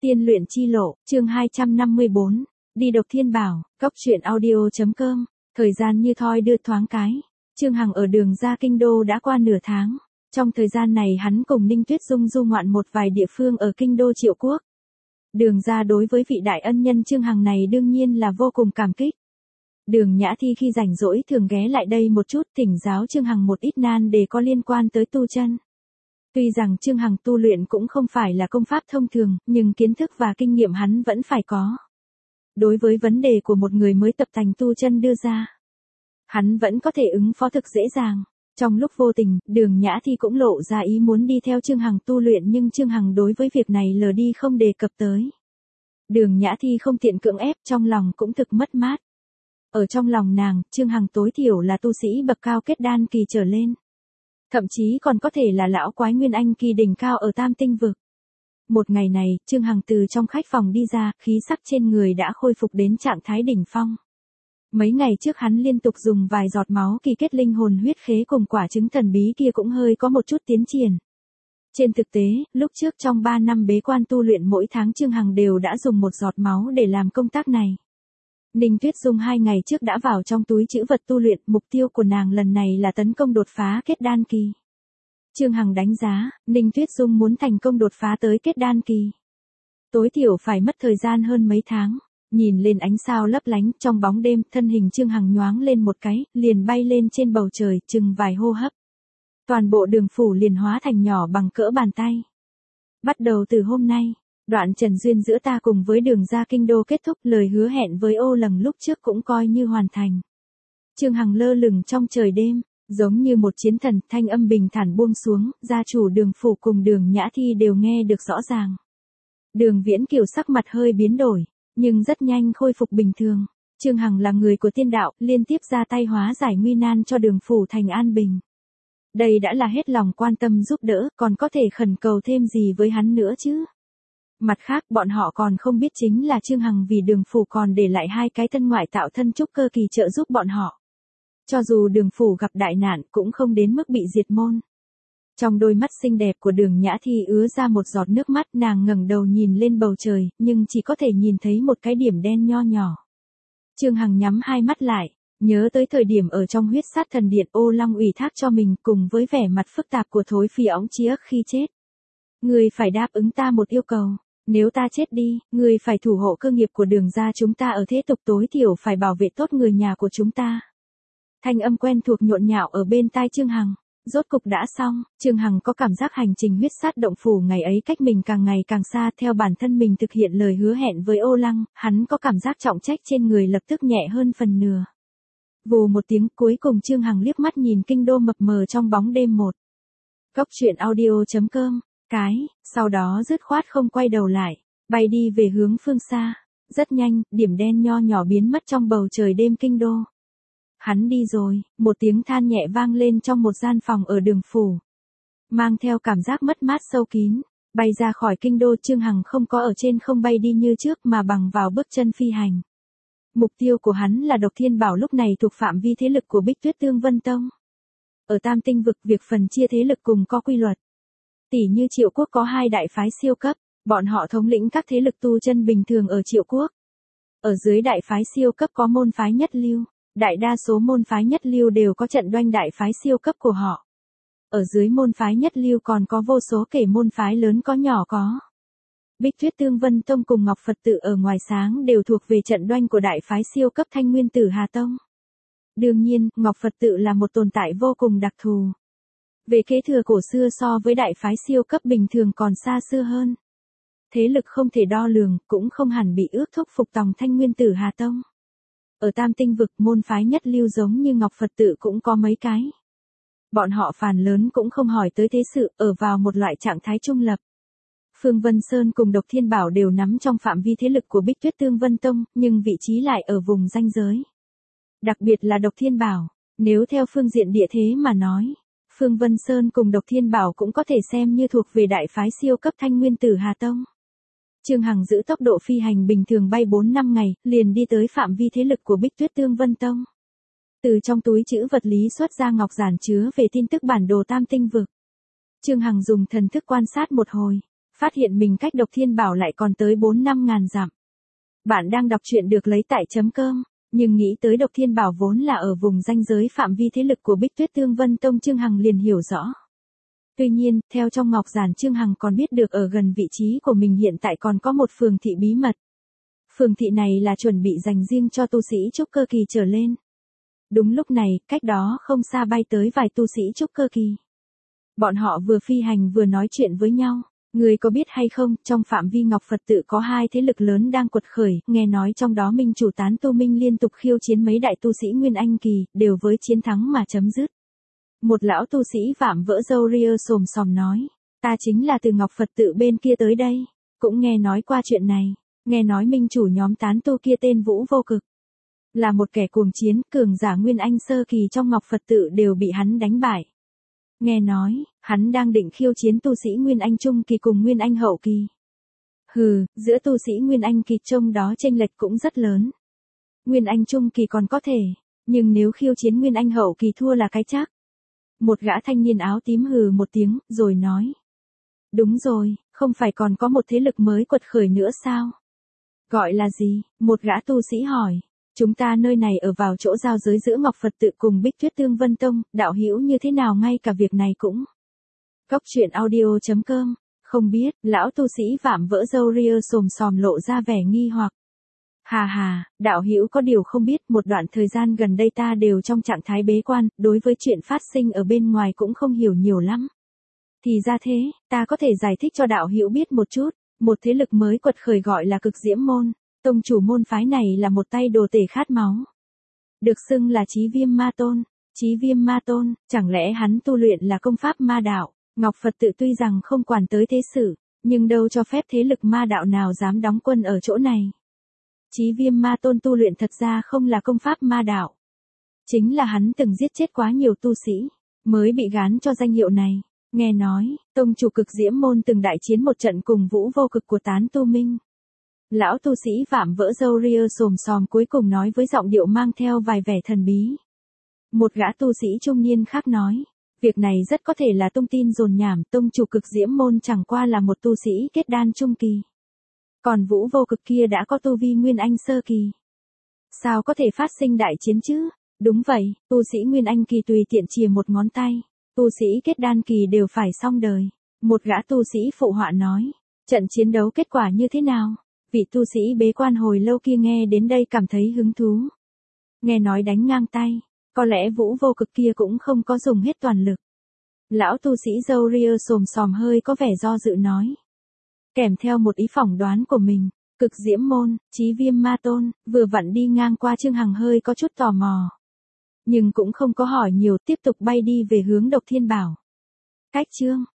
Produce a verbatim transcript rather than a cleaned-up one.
Tiên luyện chi lộ, chương hai trăm năm mươi bốn. Đi độc thiên bảo, cốc truyện audio chấm com. Thời gian như thoi đưa thoáng cái. Trương Hằng ở đường ra kinh đô đã qua nửa tháng. Trong thời gian này hắn cùng Ninh Tuyết Dung du ngoạn một vài địa phương ở kinh đô Triệu Quốc. Đường ra đối với vị đại ân nhân Trương Hằng này đương nhiên là vô cùng cảm kích. Đường Nhã Thi khi rảnh rỗi thường ghé lại đây một chút thỉnh giáo Trương Hằng một ít nan đề có liên quan tới tu chân. Tuy rằng Trương Hằng tu luyện cũng không phải là công pháp thông thường, nhưng kiến thức và kinh nghiệm hắn vẫn phải có. Đối với vấn đề của một người mới tập tành tu chân đưa ra, hắn vẫn có thể ứng phó thực dễ dàng. Trong lúc vô tình, Đường Nhã Thi cũng lộ ra ý muốn đi theo Trương Hằng tu luyện nhưng Trương Hằng đối với việc này lờ đi không đề cập tới. Đường Nhã Thi không tiện cưỡng ép, trong lòng cũng thực mất mát. Ở trong lòng nàng, Trương Hằng tối thiểu là tu sĩ bậc cao kết đan kỳ trở lên. Thậm chí còn có thể là lão quái nguyên anh kỳ đỉnh cao ở Tam Tinh Vực. Một ngày này, Trương Hằng từ trong khách phòng đi ra, khí sắc trên người đã khôi phục đến trạng thái đỉnh phong. Mấy ngày trước hắn liên tục dùng vài giọt máu kỳ kết linh hồn huyết khế cùng quả trứng thần bí kia cũng hơi có một chút tiến triển. Trên thực tế, lúc trước trong ba năm bế quan tu luyện mỗi tháng Trương Hằng đều đã dùng một giọt máu để làm công tác này. Ninh Tuyết Dung hai ngày trước đã vào trong túi trữ vật tu luyện, mục tiêu của nàng lần này là tấn công đột phá kết đan kỳ. Trương Hằng đánh giá, Ninh Tuyết Dung muốn thành công đột phá tới kết đan kỳ, tối thiểu phải mất thời gian hơn mấy tháng. Nhìn lên ánh sao lấp lánh trong bóng đêm, thân hình Trương Hằng nhoáng lên một cái, liền bay lên trên bầu trời, chừng vài hô hấp. Toàn bộ đường phủ liền hóa thành nhỏ bằng cỡ bàn tay. Bắt đầu từ hôm nay, đoạn trần duyên giữa ta cùng với đường ra kinh đô kết thúc, lời hứa hẹn với Ô Lầng lúc trước cũng coi như hoàn thành. Trương Hằng lơ lửng trong trời đêm, giống như một chiến thần, thanh âm bình thản buông xuống, gia chủ Đường phủ cùng Đường Nhã Thi đều nghe được rõ ràng. Đường Viễn Kiều sắc mặt hơi biến đổi, nhưng rất nhanh khôi phục bình thường. Trương Hằng là người của tiên đạo, liên tiếp ra tay hóa giải nguy nan cho Đường phủ thành an bình. Đây đã là hết lòng quan tâm giúp đỡ, còn có thể khẩn cầu thêm gì với hắn nữa chứ? Mặt khác, bọn họ còn không biết chính là Trương Hằng vì Đường phủ còn để lại hai cái thân ngoại tạo thân trúc cơ kỳ trợ giúp bọn họ. Cho dù Đường phủ gặp đại nạn cũng không đến mức bị diệt môn. Trong đôi mắt xinh đẹp của Đường Nhã Thi ứa ra một giọt nước mắt, nàng ngẩng đầu nhìn lên bầu trời, nhưng chỉ có thể nhìn thấy một cái điểm đen nho nhỏ. Trương Hằng nhắm hai mắt lại, nhớ tới thời điểm ở trong huyết sát thần điện Ô Long ủy thác cho mình cùng với vẻ mặt phức tạp của thối phi óng chiếc khi chết. Ngươi phải đáp ứng ta một yêu cầu. Nếu ta chết đi, ngươi phải thủ hộ cơ nghiệp của Đường gia chúng ta ở thế tục, tối thiểu phải bảo vệ tốt người nhà của chúng ta. Thanh âm quen thuộc nhộn nhạo ở bên tai Trương Hằng. Rốt cục đã xong, Trương Hằng có cảm giác hành trình huyết sát động phủ ngày ấy cách mình càng ngày càng xa, theo bản thân mình thực hiện lời hứa hẹn với Ô Lăng, hắn có cảm giác trọng trách trên người lập tức nhẹ hơn phần nửa. Vù một tiếng, cuối cùng Trương Hằng liếc mắt nhìn kinh đô mập mờ trong bóng đêm một. Cốc truyện audio chấm com, cái, sau đó dứt khoát không quay đầu lại, bay đi về hướng phương xa. Rất nhanh, điểm đen nho nhỏ biến mất trong bầu trời đêm kinh đô. Hắn đi rồi, một tiếng than nhẹ vang lên trong một gian phòng ở Đường phủ. Mang theo cảm giác mất mát sâu kín, bay ra khỏi kinh đô, Trương Hằng không có ở trên không bay đi như trước mà bằng vào bước chân phi hành. Mục tiêu của hắn là độc thiên bảo, lúc này thuộc phạm vi thế lực của Bích Tuyết Tương Vân Tông. Ở Tam Tinh Vực, việc phần chia thế lực cùng có quy luật. Tỷ như Triệu Quốc có hai đại phái siêu cấp, bọn họ thống lĩnh các thế lực tu chân bình thường ở Triệu Quốc. Ở dưới đại phái siêu cấp có môn phái nhất lưu. Đại đa số môn phái nhất lưu đều có trận doanh đại phái siêu cấp của họ. Ở dưới môn phái nhất lưu còn có vô số kể môn phái lớn có nhỏ có. Bích Tuyết Tương Vân Tông cùng Ngọc Phật Tự ở ngoài sáng đều thuộc về trận doanh của đại phái siêu cấp Thanh Nguyên Tử Hà Tông. Đương nhiên, Ngọc Phật Tự là một tồn tại vô cùng đặc thù. Về kế thừa cổ xưa so với đại phái siêu cấp bình thường còn xa xưa hơn. Thế lực không thể đo lường, cũng không hẳn bị ước thúc phục tòng Thanh Nguyên Tử Hà Tông. Ở Tam Tinh Vực, môn phái nhất lưu giống như Ngọc Phật Tự cũng có mấy cái. Bọn họ phàn lớn cũng không hỏi tới thế sự, ở vào một loại trạng thái trung lập. Phương Vân Sơn cùng Độc Thiên Bảo đều nắm trong phạm vi thế lực của Bích Tuyết Tương Vân Tông, nhưng vị trí lại ở vùng ranh giới. Đặc biệt là Độc Thiên Bảo, nếu theo phương diện địa thế mà nói, Phương Vân Sơn cùng Độc Thiên Bảo cũng có thể xem như thuộc về đại phái siêu cấp Thanh Nguyên Tử Hà Tông. Trương Hằng giữ tốc độ phi hành bình thường bay bốn năm ngày, liền đi tới phạm vi thế lực của Bích Tuyết Tương Vân Tông. Từ trong túi trữ vật lý xuất ra ngọc giản chứa về tin tức bản đồ Tam Tinh Vực. Trương Hằng dùng thần thức quan sát một hồi, phát hiện mình cách Độc Thiên Bảo lại còn tới bốn năm ngàn dặm. Bạn đang đọc truyện được lấy tại chấm cơm, nhưng nghĩ tới Độc Thiên Bảo vốn là ở vùng ranh giới phạm vi thế lực của Bích Tuyết Tương Vân Tông, Chương Hằng liền hiểu rõ. Tuy nhiên, theo trong ngọc giản, Chương Hằng còn biết được ở gần vị trí của mình hiện tại còn có một phường thị bí mật. Phường thị này là chuẩn bị dành riêng cho tu sĩ trúc cơ kỳ trở lên. Đúng lúc này, cách đó không xa bay tới vài tu sĩ trúc cơ kỳ. Bọn họ vừa phi hành vừa nói chuyện với nhau. Người có biết hay không, trong phạm vi Ngọc Phật tự có hai thế lực lớn đang quật khởi, nghe nói trong đó Minh chủ Tán Tu Minh liên tục khiêu chiến mấy đại tu sĩ Nguyên Anh kỳ, đều với chiến thắng mà chấm dứt. Một lão tu sĩ vạm vỡ râu ria xồm xòm nói, ta chính là từ Ngọc Phật tự bên kia tới đây, cũng nghe nói qua chuyện này, nghe nói Minh chủ nhóm tán tu kia tên Vũ Vô Cực. Là một kẻ cuồng chiến, cường giả Nguyên Anh sơ kỳ trong Ngọc Phật tự đều bị hắn đánh bại. Nghe nói, hắn đang định khiêu chiến tu sĩ Nguyên Anh trung kỳ cùng Nguyên Anh hậu kỳ. Hừ, giữa tu sĩ Nguyên Anh kỳ trông đó chênh lệch cũng rất lớn. Nguyên Anh trung kỳ còn có thể, nhưng nếu khiêu chiến Nguyên Anh hậu kỳ thua là cái chắc. Một gã thanh niên áo tím hừ một tiếng, rồi nói. Đúng rồi, không phải còn có một thế lực mới quật khởi nữa sao? Gọi là gì? Một gã tu sĩ hỏi. Chúng ta nơi này ở vào chỗ giao giới giữa Ngọc Phật tự cùng Bích Tuyết Tương Vân Tông, đạo hữu như thế nào ngay cả việc này cũng. Cốc truyện audio chấm com, không biết, lão tu sĩ vạm vỡ râu ria xồm xòm lộ ra vẻ nghi hoặc. Hà hà, đạo hữu có điều không biết, một đoạn thời gian gần đây ta đều trong trạng thái bế quan, đối với chuyện phát sinh ở bên ngoài cũng không hiểu nhiều lắm. Thì ra thế, ta có thể giải thích cho đạo hữu biết một chút, một thế lực mới quật khởi gọi là Cực Diễm Môn. Tông chủ môn phái này là một tay đồ tể khát máu. Được xưng là Chí Viêm Ma Tôn. Chí Viêm Ma Tôn, chẳng lẽ hắn tu luyện là công pháp ma đạo? Ngọc Phật tự tuy rằng không quản tới thế sự, nhưng đâu cho phép thế lực ma đạo nào dám đóng quân ở chỗ này. Chí Viêm Ma Tôn tu luyện thật ra không là công pháp ma đạo. Chính là hắn từng giết chết quá nhiều tu sĩ, mới bị gán cho danh hiệu này. Nghe nói, tông chủ Cực Diễm Môn từng đại chiến một trận cùng Vũ Vô Cực của Tán Tu Minh. Lão tu sĩ vạm vỡ râu ria xồm xòm cuối cùng nói với giọng điệu mang theo vài vẻ thần bí. Một gã tu sĩ trung niên khác nói, việc này rất có thể là tung tin dồn nhảm, tông chủ Cực Diễm Môn chẳng qua là một tu sĩ kết đan trung kỳ. Còn Vũ Vô Cực kia đã có tu vi Nguyên Anh sơ kỳ. Sao có thể phát sinh đại chiến chứ? Đúng vậy, tu sĩ Nguyên Anh kỳ tùy tiện chìa một ngón tay, tu sĩ kết đan kỳ đều phải xong đời. Một gã tu sĩ phụ họa nói, trận chiến đấu kết quả như thế nào? Vị tu sĩ bế quan hồi lâu kia nghe đến đây cảm thấy hứng thú. Nghe nói đánh ngang tay, có lẽ Vũ Vô Cực kia cũng không có dùng hết toàn lực. Lão tu sĩ râu ria xồm xòm hơi có vẻ do dự nói. Kèm theo một ý phỏng đoán của mình, Cực Diễm Môn, Chí Viêm Ma Tôn, vừa vặn đi ngang qua, Chương Hằng hơi có chút tò mò. Nhưng cũng không có hỏi nhiều, tiếp tục bay đi về hướng Độc Thiên Bảo. Cách chương